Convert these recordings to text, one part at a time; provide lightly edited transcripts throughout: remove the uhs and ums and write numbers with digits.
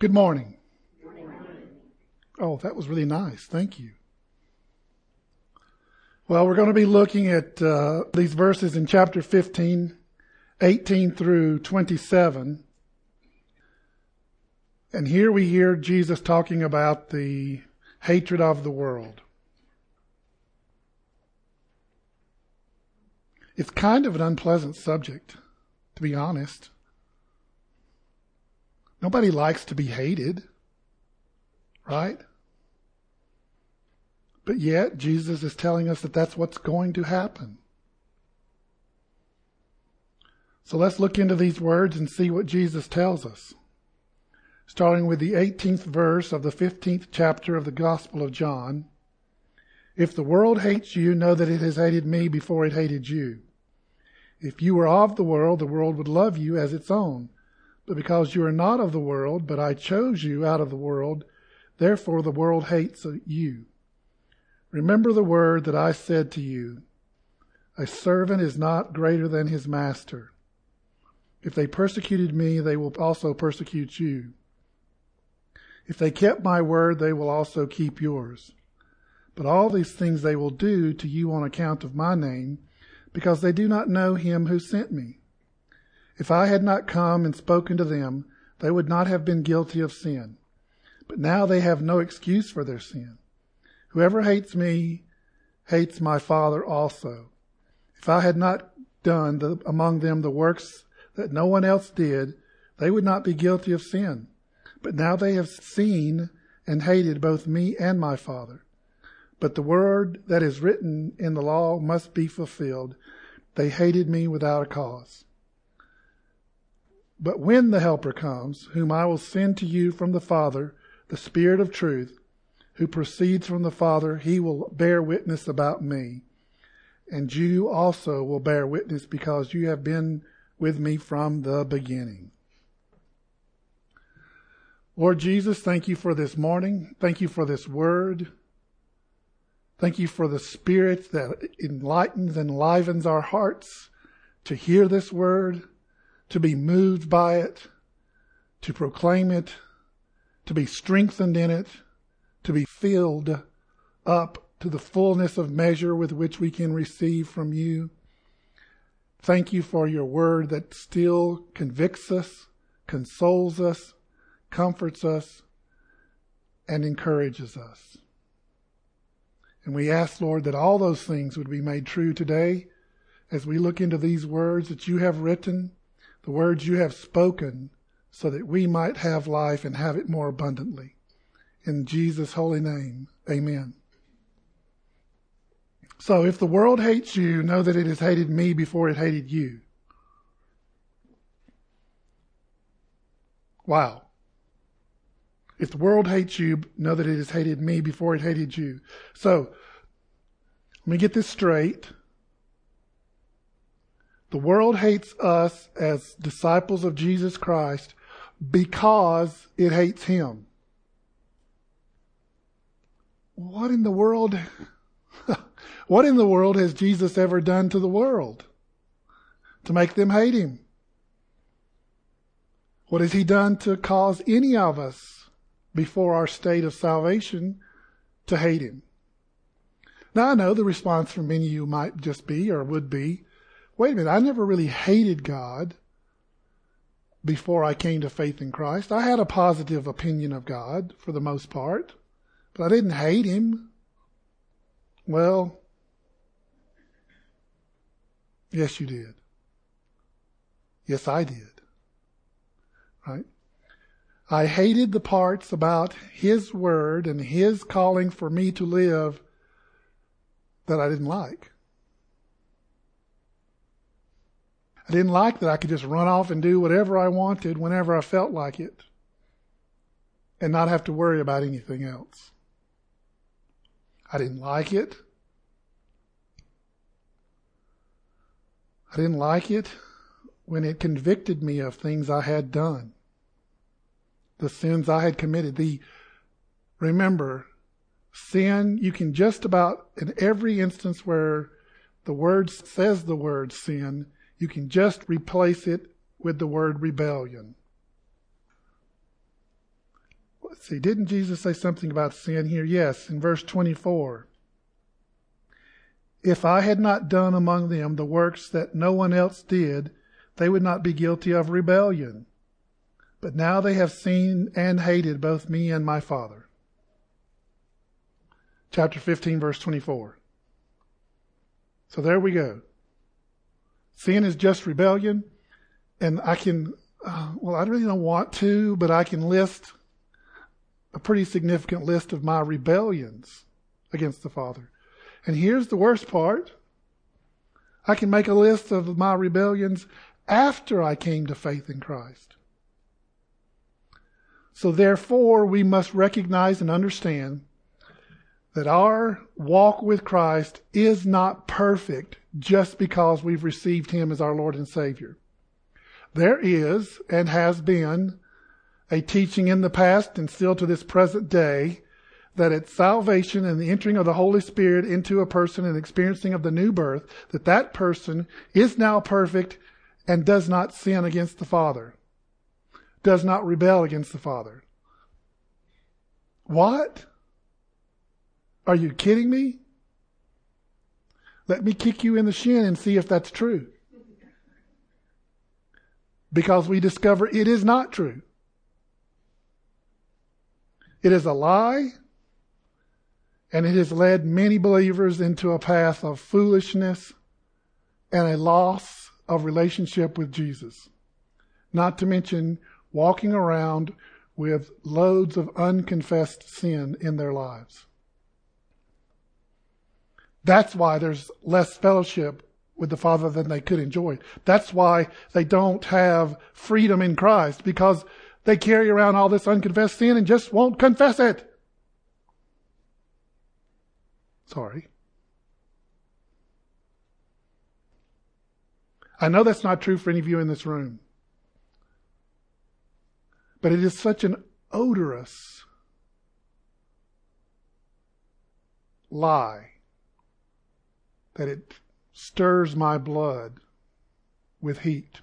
Good morning. Oh, that was really nice. Thank you. Well, we're going to be looking at these verses in chapter 15, 18 through 27. And here we hear Jesus talking about the hatred of the world. It's kind of an unpleasant subject, to be honest. Nobody likes to be hated, right? But yet, Jesus is telling us that that's what's going to happen. So let's look into these words and see what Jesus tells us. Starting with the 18th verse of the 15th chapter of the Gospel of John. If the world hates you, know that it has hated me before it hated you. If you were of the world would love you as its own. But because you are not of the world, but I chose you out of the world, therefore the world hates you. Remember the word that I said to you, a servant is not greater than his master. If they persecuted me, they will also persecute you. If they kept my word, they will also keep yours. But all these things they will do to you on account of my name, because they do not know him who sent me. If I had not come and spoken to them, they would not have been guilty of sin. But now they have no excuse for their sin. Whoever hates me hates my Father also. If I had not done among them the works that no one else did, they would not be guilty of sin. But now they have seen and hated both me and my Father. But the word that is written in the law must be fulfilled. They hated me without a cause. But when the Helper comes, whom I will send to you from the Father, the Spirit of truth, who proceeds from the Father, he will bear witness about me. And you also will bear witness because you have been with me from the beginning. Lord Jesus, thank you for this morning. Thank you for this word. Thank you for the Spirit that enlightens and enlivens our hearts to hear this word, to be moved by it, to proclaim it, to be strengthened in it, to be filled up to the fullness of measure with which we can receive from you. Thank you for your word that still convicts us, consoles us, comforts us, and encourages us. And we ask, Lord, that all those things would be made true today as we look into these words that you have written, the words you have spoken, so that we might have life and have it more abundantly. In Jesus' holy name, amen. So if the world hates you, know that it has hated me before it hated you. Wow. If the world hates you, know that it has hated me before it hated you. So, let me get this straight. The world hates us as disciples of Jesus Christ because it hates him. What in the world has Jesus ever done to the world to make them hate him? What has he done to cause any of us before our state of salvation to hate him? Now I know the response from many of you might just be or would be, wait a minute, I never really hated God before I came to faith in Christ. I had a positive opinion of God for the most part, but I didn't hate him. Well, yes, you did. Yes, I did. Right? I hated the parts about his word and his calling for me to live that I didn't like. I didn't like that I could just run off and do whatever I wanted whenever I felt like it and not have to worry about anything else. I didn't like it. I didn't like it when it convicted me of things I had done, the sins I had committed. Remember, sin, you can just about, in every instance where the word says the word sin, you can just replace it with the word rebellion. let's see, didn't Jesus say something about sin here? Yes, in verse 24. If I had not done among them the works that no one else did, they would not be guilty of rebellion. But now they have seen and hated both me and my Father. Chapter 15, verse 24. So there we go. Sin is just rebellion. And I can, I really don't want to, but I can list a pretty significant list of my rebellions against the Father. And here's the worst part. I can make a list of my rebellions after I came to faith in Christ. So therefore, we must recognize and understand that our walk with Christ is not perfect just because we've received Him as our Lord and Savior. There is and has been a teaching in the past and still to this present day that at salvation and the entering of the Holy Spirit into a person and experiencing of the new birth, that person is now perfect and does not sin against the Father, does not rebel against the Father. What? Are you kidding me? Let me kick you in the shin and see if that's true. Because we discover it is not true. It is a lie, and it has led many believers into a path of foolishness and a loss of relationship with Jesus. Not to mention walking around with loads of unconfessed sin in their lives. That's why there's less fellowship with the Father than they could enjoy. That's why they don't have freedom in Christ, because they carry around all this unconfessed sin and just won't confess it. Sorry. I know that's not true for any of you in this room. But it is such an odorous lie that it stirs my blood with heat.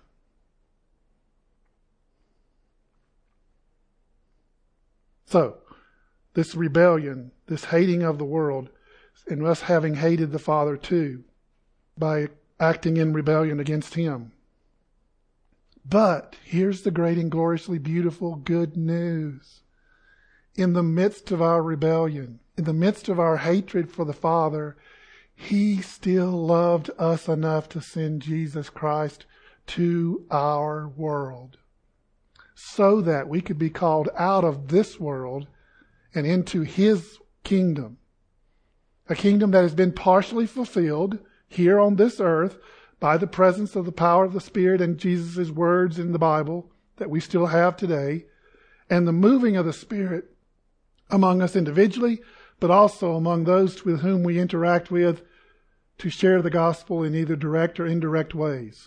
So, this rebellion, this hating of the world, and us having hated the Father too, by acting in rebellion against Him. But here's the great and gloriously beautiful good news. In the midst of our rebellion, in the midst of our hatred for the Father, He still loved us enough to send Jesus Christ to our world, so that we could be called out of this world and into His kingdom. A kingdom that has been partially fulfilled here on this earth by the presence of the power of the Spirit and Jesus' words in the Bible that we still have today, and the moving of the Spirit among us individually, but also among those with whom we interact with to share the gospel in either direct or indirect ways.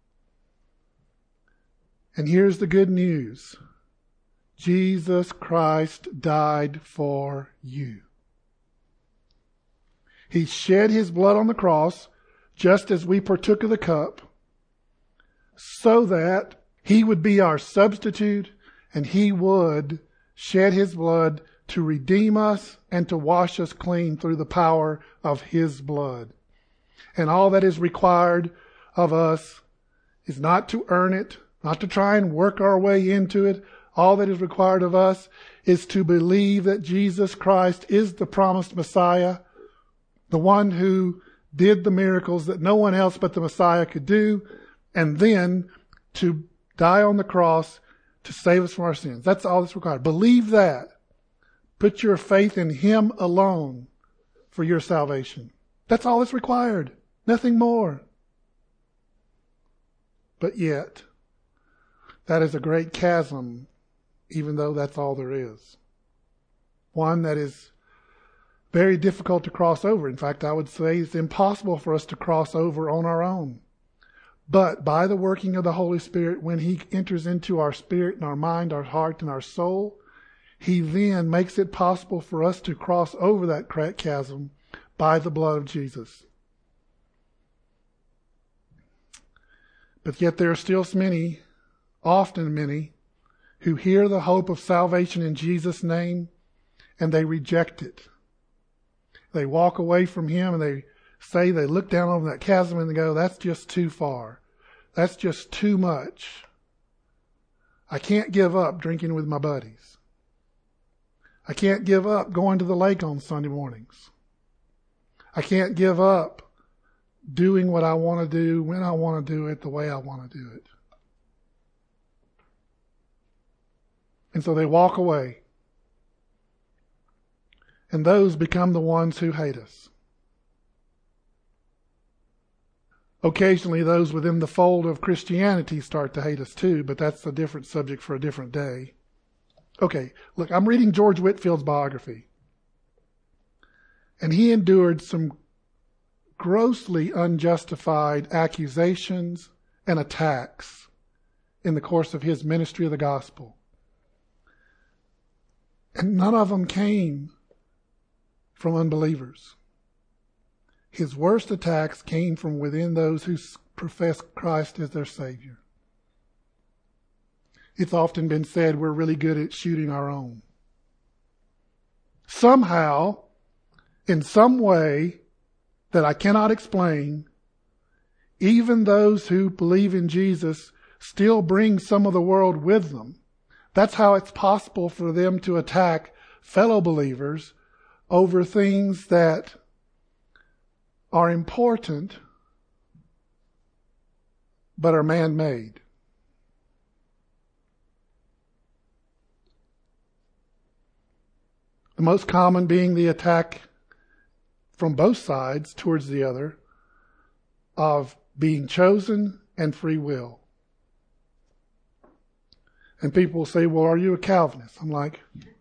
And here's the good news. Jesus Christ died for you. He shed His blood on the cross, just as we partook of the cup, so that He would be our substitute and He would shed His blood to redeem us and to wash us clean through the power of His blood. And all that is required of us is not to earn it, not to try and work our way into it. All that is required of us is to believe that Jesus Christ is the promised Messiah, the one who did the miracles that no one else but the Messiah could do, and then to die on the cross to save us from our sins. That's all that's required. Believe that. Put your faith in Him alone for your salvation. That's all that's required. Nothing more. But yet, that is a great chasm, even though that's all there is. One that is very difficult to cross over. In fact, I would say it's impossible for us to cross over on our own. But by the working of the Holy Spirit, when He enters into our spirit and our mind, our heart and our soul, He then makes it possible for us to cross over that chasm by the blood of Jesus. But yet there are still many, often many, who hear the hope of salvation in Jesus' name and they reject it. They walk away from him and they look down on that chasm and they go, that's just too far. That's just too much. I can't give up drinking with my buddies. I can't give up going to the lake on Sunday mornings. I can't give up doing what I want to do, when I want to do it, the way I want to do it. And so they walk away. And those become the ones who hate us. Occasionally, those within the fold of Christianity start to hate us too, but that's a different subject for a different day. Okay, look, I'm reading George Whitfield's biography. And he endured some grossly unjustified accusations and attacks in the course of his ministry of the gospel. And none of them came from unbelievers. His worst attacks came from within those who profess Christ as their Savior. It's often been said we're really good at shooting our own. Somehow, in some way that I cannot explain, even those who believe in Jesus still bring some of the world with them. That's how it's possible for them to attack fellow believers over things that are important but are man-made. The most common being the attack from both sides towards the other of being chosen and free will. And people will say, well, are you a Calvinist? I'm like,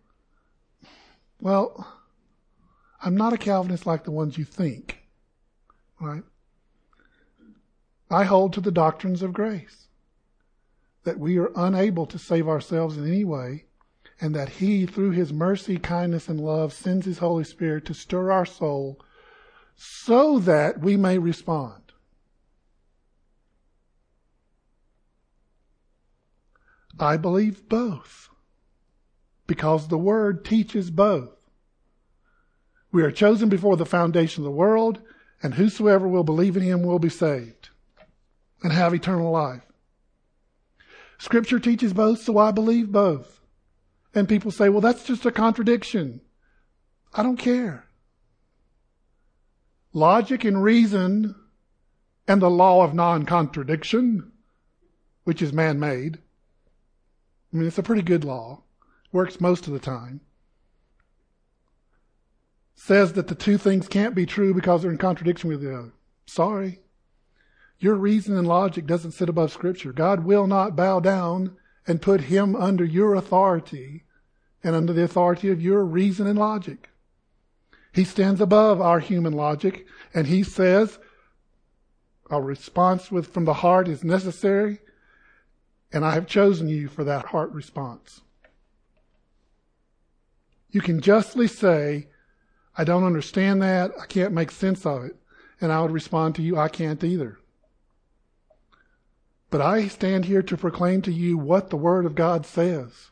well, I'm not a Calvinist like the ones you think. Right? I hold to the doctrines of grace, that we are unable to save ourselves in any way, and that He, through His mercy, kindness, and love, sends His Holy Spirit to stir our soul so that we may respond. I believe both, because the Word teaches both. We are chosen before the foundation of the world, and whosoever will believe in Him will be saved and have eternal life. Scripture teaches both, so I believe both. And people say, well, that's just a contradiction. I don't care. Logic and reason and the law of non-contradiction, which is man-made. I mean, it's a pretty good law. Works most of the time. Says that the two things can't be true because they're in contradiction with the other. Sorry. Your reason and logic doesn't sit above Scripture. God will not bow down and put Him under your authority and under the authority of your reason and logic. He stands above our human logic, and He says a response from the heart is necessary, and I have chosen you for that heart response. You can justly say, I don't understand that, I can't make sense of it, and I would respond to you, I can't either. But I stand here to proclaim to you what the Word of God says.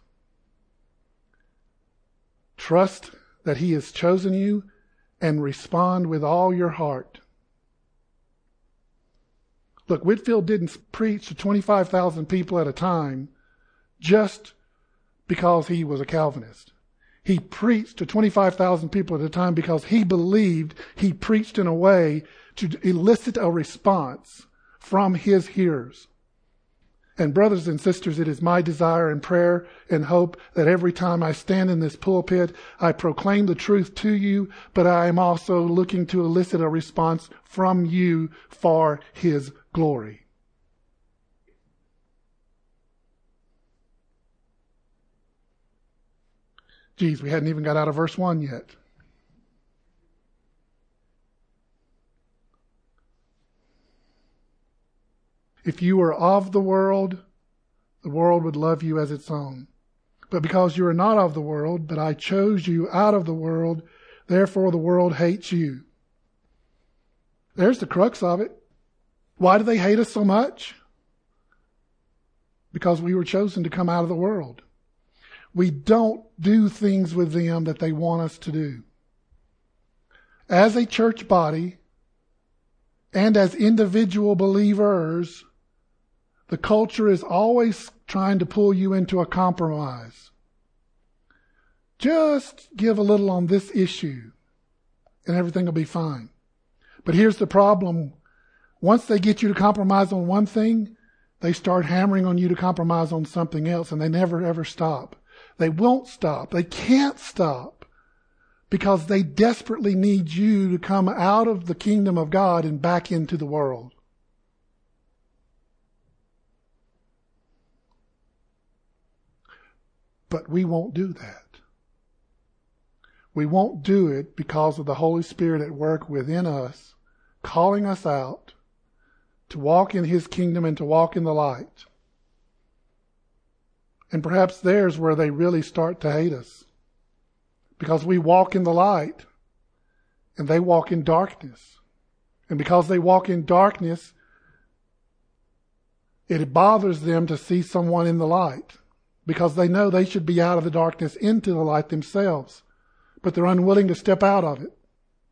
Trust that He has chosen you and respond with all your heart. Look, Whitfield didn't preach to 25,000 people at a time just because he was a Calvinist. He preached to 25,000 people at a time because he believed he preached in a way to elicit a response from his hearers. And brothers and sisters, it is my desire and prayer and hope that every time I stand in this pulpit, I proclaim the truth to you, but I am also looking to elicit a response from you for His glory. Geez, we hadn't even got out of verse 1 yet. If you were of the world would love you as its own. But because you are not of the world, but I chose you out of the world, therefore the world hates you. There's the crux of it. Why do they hate us so much? Because we were chosen to come out of the world. we don't do things with them that they want us to do. As a church body and as individual believers, the culture is always trying to pull you into a compromise. Just give a little on this issue and everything will be fine. But here's the problem. Once they get you to compromise on one thing, they start hammering on you to compromise on something else, and they never ever stop. They won't stop. They can't stop because they desperately need you to come out of the kingdom of God and back into the world. But we won't do that. We won't do it because of the Holy Spirit at work within us, calling us out to walk in His kingdom and to walk in the light. And perhaps there's where they really start to hate us. Because we walk in the light and they walk in darkness. And because they walk in darkness, it bothers them to see someone in the light. Because they know they should be out of the darkness into the light themselves. But they're unwilling to step out of it.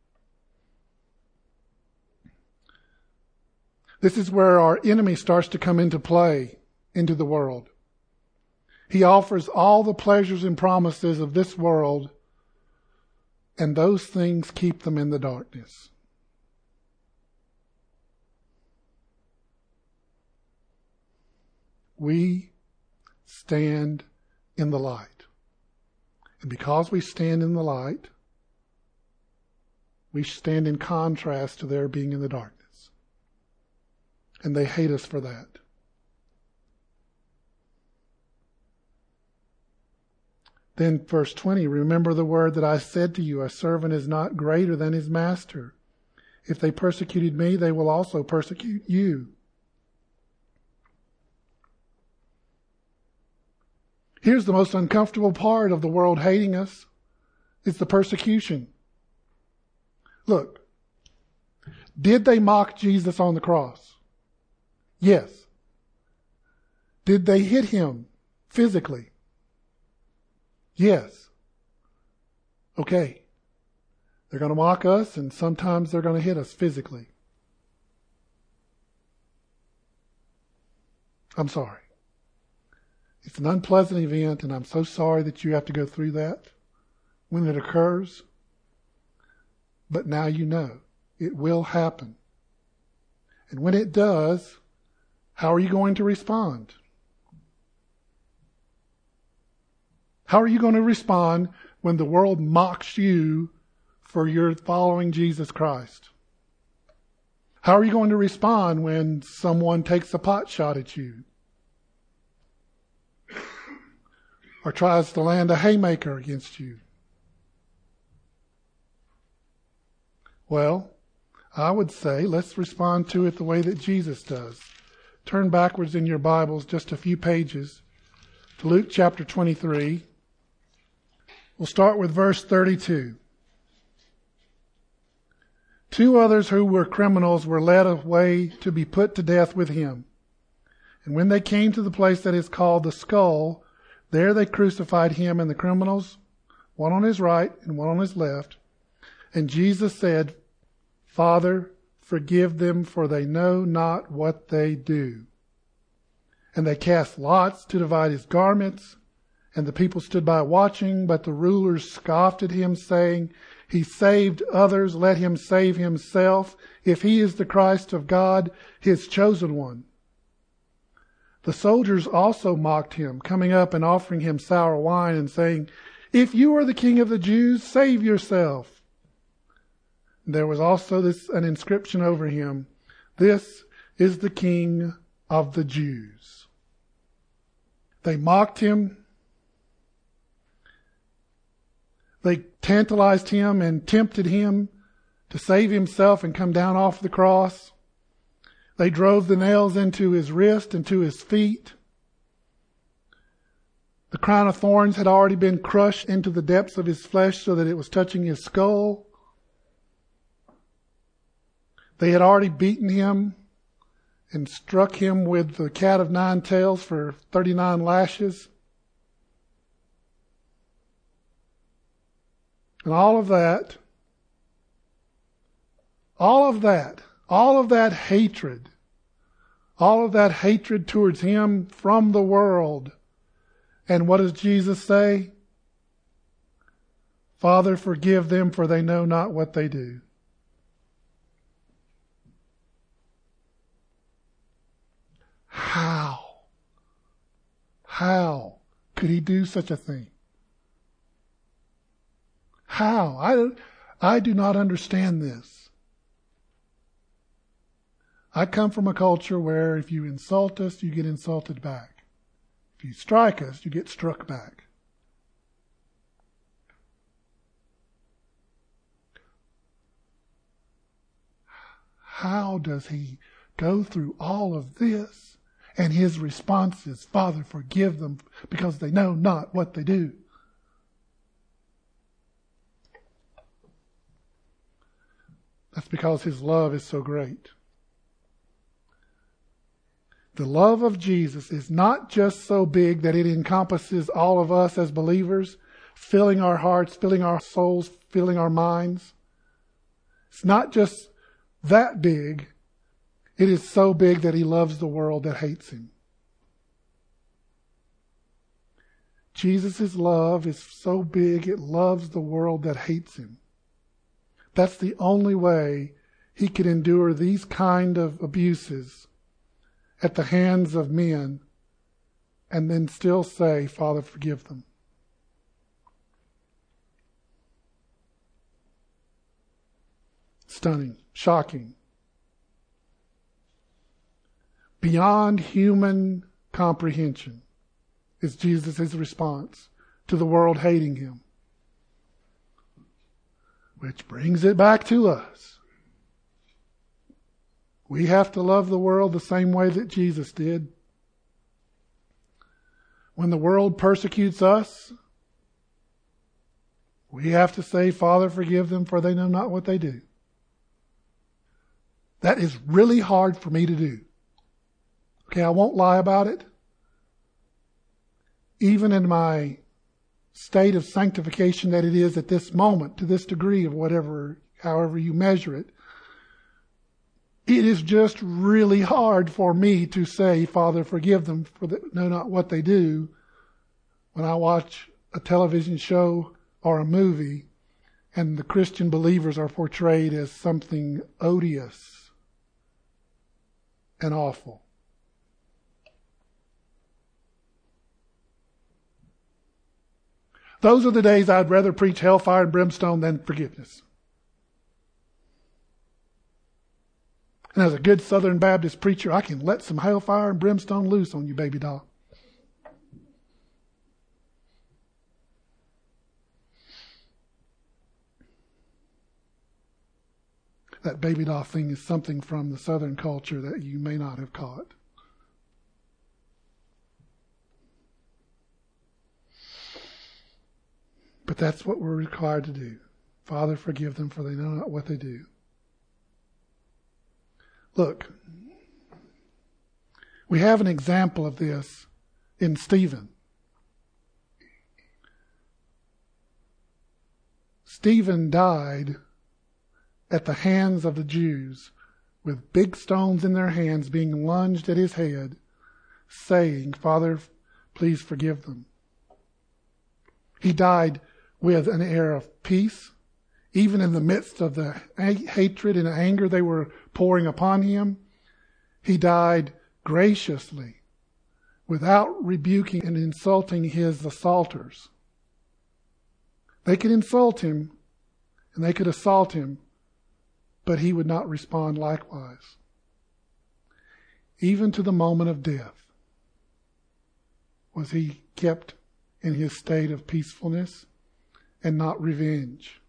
This is where our enemy starts to come into play into the world. He offers all the pleasures and promises of this world, and those things keep them in the darkness. We stand in the light. And because we stand in the light, we stand in contrast to their being in the darkness. And they hate us for that. Then verse 20, remember the word that I said to you, a servant is not greater than his master. If they persecuted me, they will also persecute you. Here's the most uncomfortable part of the world hating us. It's the persecution. Look, did they mock Jesus on the cross? Yes. Did they hit him physically? Yes. Okay. They're going to mock us, and sometimes they're going to hit us physically. I'm sorry. It's an unpleasant event, and I'm so sorry that you have to go through that when it occurs. But now you know. It will happen. And when it does, how are you going to respond? How are you going to respond when the world mocks you for your following Jesus Christ? How are you going to respond when someone takes a pot shot at you? Or tries to land a haymaker against you? Well, I would say let's respond to it the way that Jesus does. Turn backwards in your Bibles just a few pages to Luke chapter 23. We'll start with verse 32. 2 others who were criminals were led away to be put to death with him. And when they came to the place that is called the Skull, there they crucified him and the criminals, one on his right and one on his left. And Jesus said, Father, forgive them, for they know not what they do. And they cast lots to divide his garments. And the people stood by watching, but the rulers scoffed at him, saying, He saved others, let him save himself, if he is the Christ of God, his chosen one. The soldiers also mocked him, coming up and offering him sour wine and saying, If you are the king of the Jews, save yourself. There was also an inscription over him, This is the King of the Jews. They mocked him. They tantalized him and tempted him to save himself and come down off the cross. They drove the nails into his wrist and to his feet. The crown of thorns had already been crushed into the depths of his flesh so that it was touching his skull. They had already beaten him and struck him with the cat of 9 tails for 39 lashes. And all of that hatred, all of that hatred towards him from the world. And what does Jesus say? Father, forgive them, for they know not what they do. How could he do such a thing? How? I do not understand this. I come from a culture where if you insult us, you get insulted back. If you strike us, you get struck back. How does he go through all of this? And his response is, Father, forgive them because they know not what they do. That's because his love is so great. The love of Jesus is not just so big that it encompasses all of us as believers, filling our hearts, filling our souls, filling our minds. It's not just that big. It is so big that he loves the world that hates him. Jesus' love is so big it loves the world that hates him. That's the only way he could endure these kind of abuses at the hands of men and then still say, Father, forgive them. Stunning, shocking. Beyond human comprehension is Jesus' response to the world hating him. Which brings it back to us. We have to love the world the same way that Jesus did. When the world persecutes us, we have to say, Father, forgive them, for they know not what they do. That is really hard for me to do. Okay, I won't lie about it. Even in my state of sanctification that it is at this moment, to this degree of whatever, however you measure it, it is just really hard for me to say, Father, forgive them, for they know not what they do, when I watch a television show or a movie and the Christian believers are portrayed as something odious and awful. Those are the days I'd rather preach hellfire and brimstone than forgiveness. And as a good Southern Baptist preacher, I can let some hellfire and brimstone loose on you, baby doll. That baby doll thing is something from the Southern culture that you may not have caught. But that's what we're required to do. Father, forgive them, for they know not what they do. Look, we have an example of this in Stephen. Stephen died at the hands of the Jews with big stones in their hands being lunged at his head, saying, Father, please forgive them. He died with an air of peace, even in the midst of the hatred and anger they were pouring upon him. He died graciously, without rebuking and insulting his assaulters. They could insult him and they could assault him, but he would not respond likewise. Even to the moment of death was he kept in his state of peacefulness and not revenge.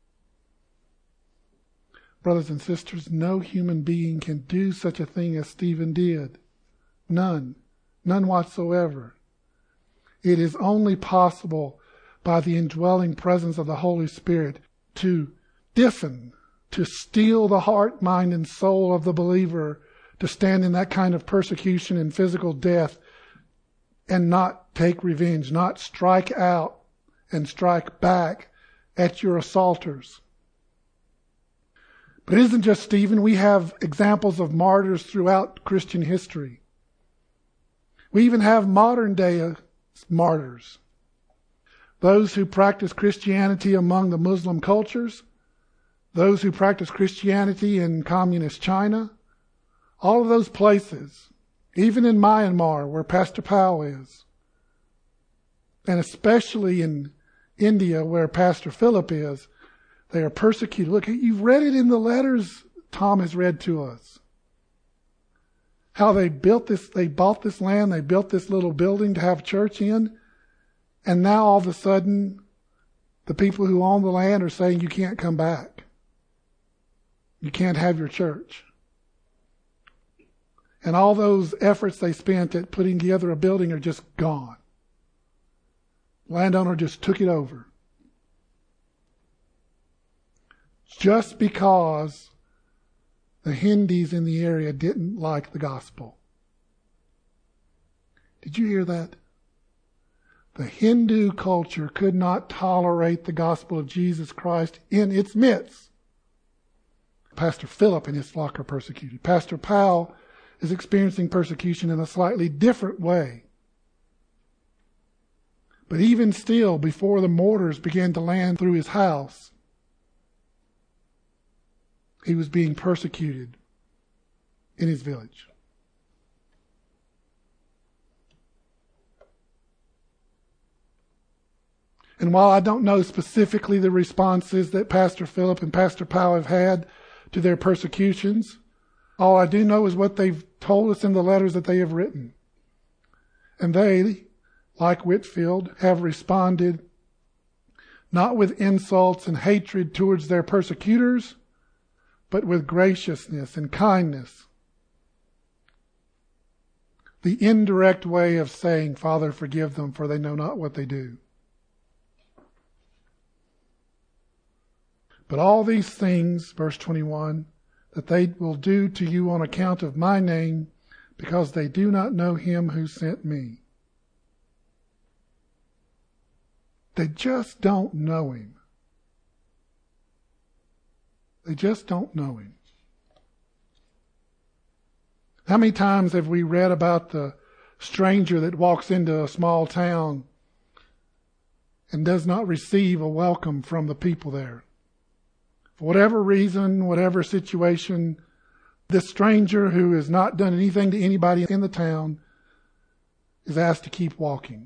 Brothers and sisters, no human being can do such a thing as Stephen did. None. None whatsoever. It is only possible by the indwelling presence of the Holy Spirit to stiffen, to steel the heart, mind, and soul of the believer to stand in that kind of persecution and physical death and not take revenge, not strike out and strike back at your assaulters. But it isn't just Stephen. We have examples of martyrs throughout Christian history. We even have modern day martyrs. Those who practice Christianity among the Muslim cultures, those who practice Christianity in communist China, all of those places, even in Myanmar where Pastor Powell is, and especially in India where Pastor Philip is, they are persecuted. Look, you've read it in the letters Tom has read to us. How they bought this land, they built this little building to have church in, and now all of a sudden the people who own the land are saying you can't come back. You can't have your church. And all those efforts they spent at putting together a building are just gone. Landowner just took it over. Just because the Hindus in the area didn't like the gospel. Did you hear that? The Hindu culture could not tolerate the gospel of Jesus Christ in its midst. Pastor Philip and his flock are persecuted. Pastor Powell is experiencing persecution in a slightly different way. But even still, before the mortars began to land through his house, he was being persecuted in his village. And while I don't know specifically the responses that Pastor Philip and Pastor Powell have had to their persecutions, all I do know is what they've told us in the letters that they have written. And they, like Whitefield, have responded not with insults and hatred towards their persecutors, but with graciousness and kindness. The indirect way of saying, Father, forgive them, for they know not what they do. But all these things, verse 21, that they will do to you on account of my name, because they do not know him who sent me. They just don't know him. They just don't know him. How many times have we read about the stranger that walks into a small town and does not receive a welcome from the people there? For whatever reason, whatever situation, this stranger who has not done anything to anybody in the town is asked to keep walking.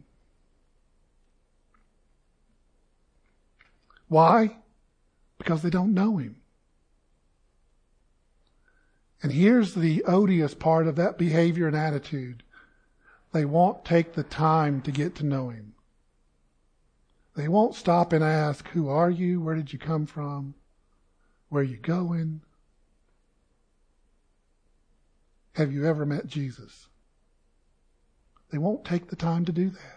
Why? Because they don't know him. And here's the odious part of that behavior and attitude. They won't take the time to get to know him. They won't stop and ask, who are you? Where did you come from? Where are you going? Have you ever met Jesus? They won't take the time to do that.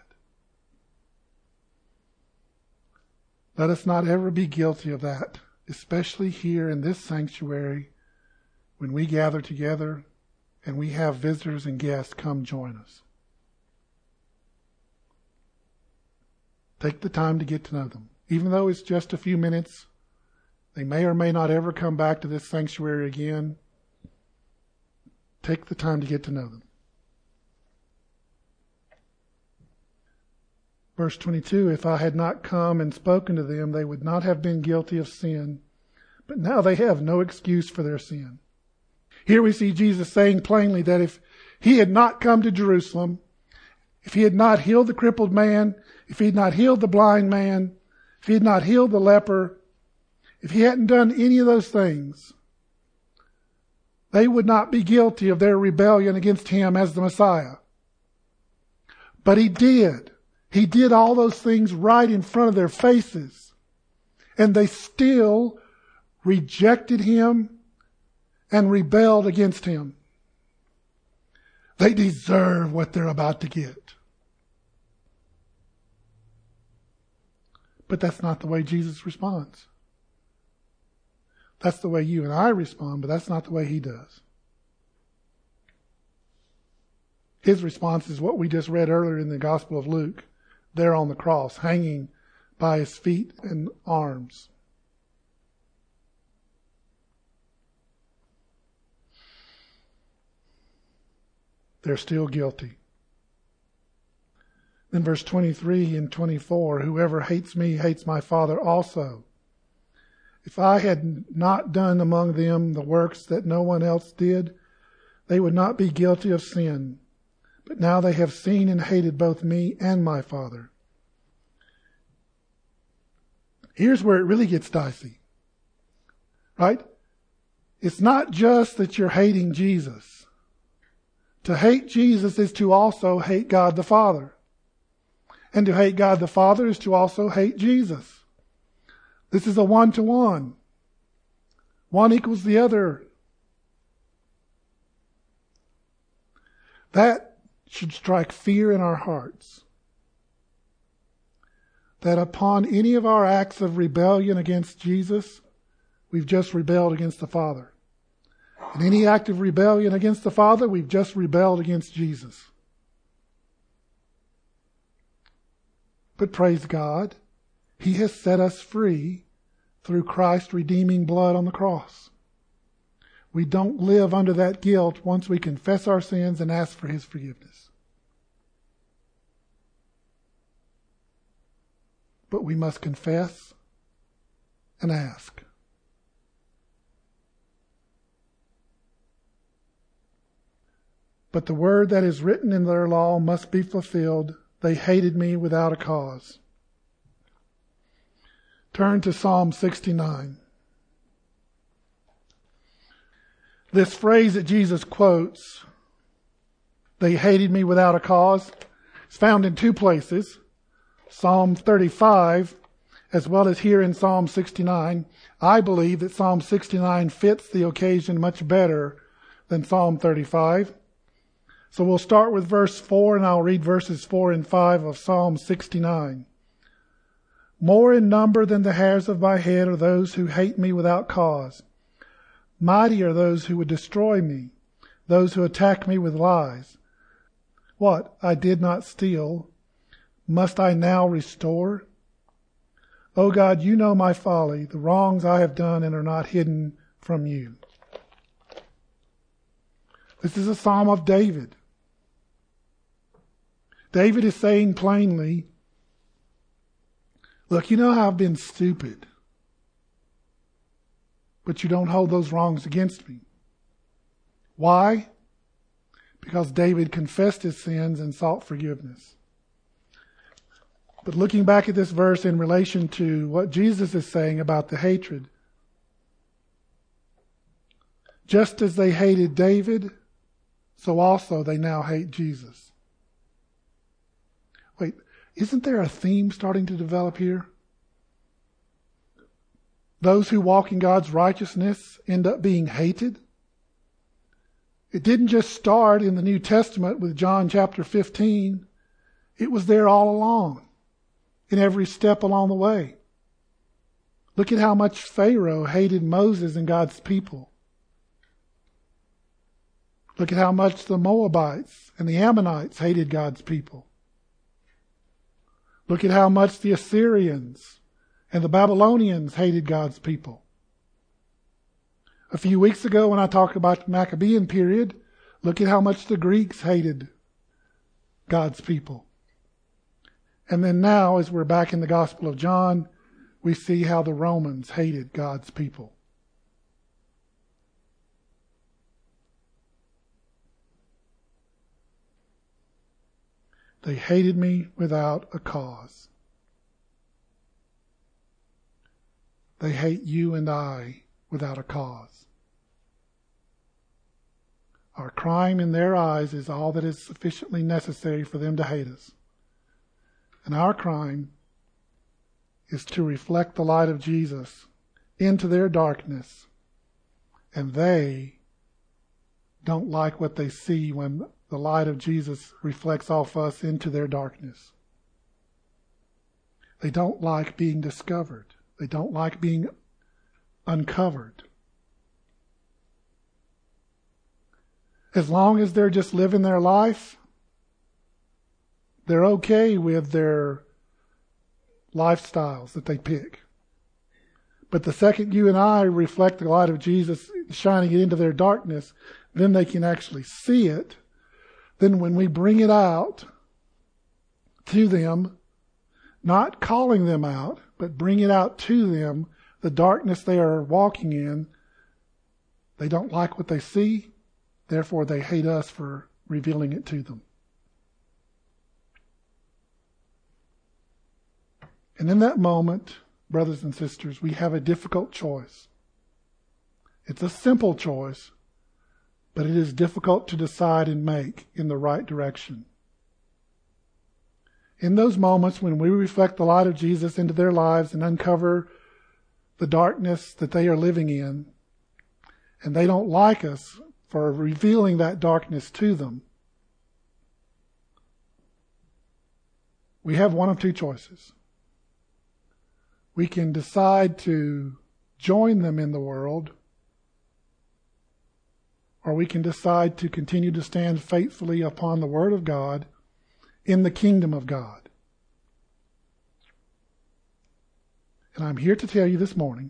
Let us not ever be guilty of that, especially here in this sanctuary when we gather together and we have visitors and guests come join us. Take the time to get to know them. Even though it's just a few minutes, they may or may not ever come back to this sanctuary again. Take the time to get to know them. Verse 22, if I had not come and spoken to them, they would not have been guilty of sin. But now they have no excuse for their sin. Here we see Jesus saying plainly that if he had not come to Jerusalem, if he had not healed the crippled man, if he had not healed the blind man, if he had not healed the leper, if he hadn't done any of those things, they would not be guilty of their rebellion against him as the Messiah. But he did. He did all those things right in front of their faces. And they still rejected him and rebelled against him. They deserve what they're about to get. But that's not the way Jesus responds. That's the way you and I respond, but that's not the way he does. His response is what we just read earlier in the Gospel of Luke, there on the cross, hanging by his feet and arms. They're still guilty. In verse 23 and 24, whoever hates me hates my Father also. If I had not done among them the works that no one else did, they would not be guilty of sin. But now they have seen and hated both me and my Father. Here's where it really gets dicey. Right? It's not just that you're hating Jesus. To hate Jesus is to also hate God the Father. And to hate God the Father is to also hate Jesus. This is a one-to-one. One equals the other. That should strike fear in our hearts. That upon any of our acts of rebellion against Jesus, we've just rebelled against the Father. In any act of rebellion against the Father, we've just rebelled against Jesus. But praise God, He has set us free through Christ's redeeming blood on the cross. We don't live under that guilt once we confess our sins and ask for His forgiveness. But we must confess and ask. But the word that is written in their law must be fulfilled. They hated me without a cause. Turn to Psalm 69. This phrase that Jesus quotes, they hated me without a cause, is found in two places. Psalm 35, as well as here in Psalm 69. I believe that Psalm 69 fits the occasion much better than Psalm 35. So we'll start with verse 4, and I'll read verses 4 and 5 of Psalm 69. More in number than the hairs of my head are those who hate me without cause. Mighty are those who would destroy me, those who attack me with lies. What? I did not steal. Must I now restore? O God, you know my folly, the wrongs I have done and are not hidden from you. This is a psalm of David. David is saying plainly, look, you know how I've been stupid, but you don't hold those wrongs against me. Why? Because David confessed his sins and sought forgiveness. But looking back at this verse in relation to what Jesus is saying about the hatred, just as they hated David, so also they now hate Jesus. Wait, isn't there a theme starting to develop here? Those who walk in God's righteousness end up being hated. It didn't just start in the New Testament with John chapter 15. It was there all along, in every step along the way. Look at how much Pharaoh hated Moses and God's people. Look at how much the Moabites and the Ammonites hated God's people. Look at how much the Assyrians and the Babylonians hated God's people. A few weeks ago when I talked about the Maccabean period, look at how much the Greeks hated God's people. And then now, as we're back in the Gospel of John, we see how the Romans hated God's people. They hated me without a cause. They hate you and I without a cause. Our crime in their eyes is all that is sufficiently necessary for them to hate us. And our crime is to reflect the light of Jesus into their darkness. And they don't like what they see when the light of Jesus reflects off us into their darkness. They don't like being discovered. They don't like being uncovered. As long as they're just living their life, they're okay with their lifestyles that they pick. But the second you and I reflect the light of Jesus, shining it into their darkness, then they can actually see it. Then when we bring it out to them, not calling them out, but bring it out to them, the darkness they are walking in, they don't like what they see, therefore they hate us for revealing it to them. And in that moment, brothers and sisters, we have a difficult choice. It's a simple choice, but it is difficult to decide and make in the right direction. In those moments when we reflect the light of Jesus into their lives and uncover the darkness that they are living in, and they don't like us for revealing that darkness to them, we have one of two choices. We can decide to join them in the world, or we can decide to continue to stand faithfully upon the Word of God in the kingdom of God. And I'm here to tell you this morning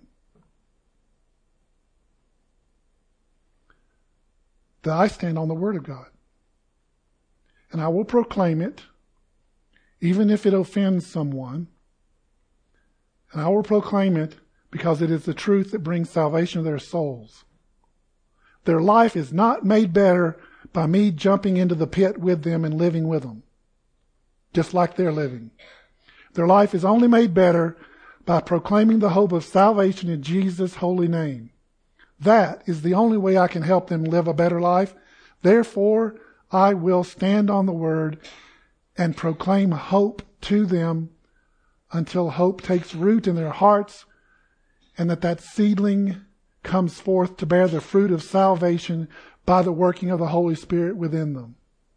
that I stand on the Word of God. And I will proclaim it, even if it offends someone. And I will proclaim it because it is the truth that brings salvation to their souls. Their life is not made better by me jumping into the pit with them and living with them, just like they're living. Their life is only made better by proclaiming the hope of salvation in Jesus' holy name. That is the only way I can help them live a better life. Therefore, I will stand on the Word and proclaim hope to them until hope takes root in their hearts and that seedling comes forth to bear the fruit of salvation by the working of the Holy Spirit within them.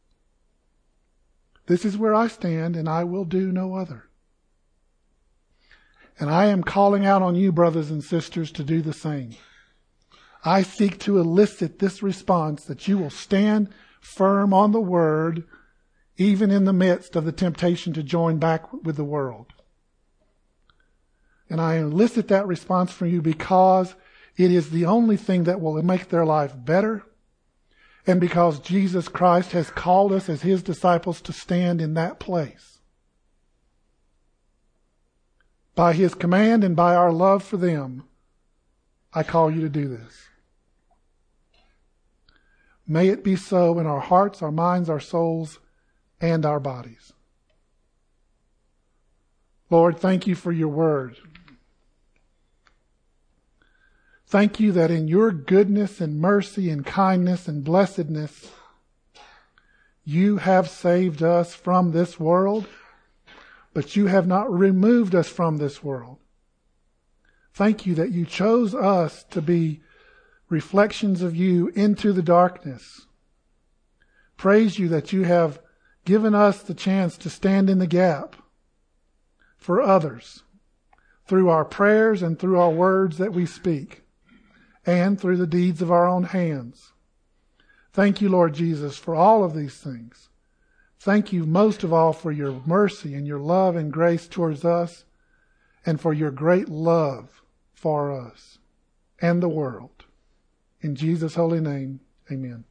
This is where I stand, and I will do no other. And I am calling out on you, brothers and sisters, to do the same. I seek to elicit this response that you will stand firm on the Word, even in the midst of the temptation to join back with the world. And I elicit that response from you because it is the only thing that will make their life better, and because Jesus Christ has called us as His disciples to stand in that place. By His command and by our love for them, I call you to do this. May it be so in our hearts, our minds, our souls, and our bodies. Lord, thank you for your word. Thank you that in your goodness and mercy and kindness and blessedness, you have saved us from this world, but you have not removed us from this world. Thank you that you chose us to be reflections of you into the darkness. Praise you that you have given us the chance to stand in the gap for others through our prayers and through our words that we speak and through the deeds of our own hands. Thank you, Lord Jesus, for all of these things. Thank you most of all for your mercy and your love and grace towards us and for your great love for us and the world. In Jesus' holy name, amen.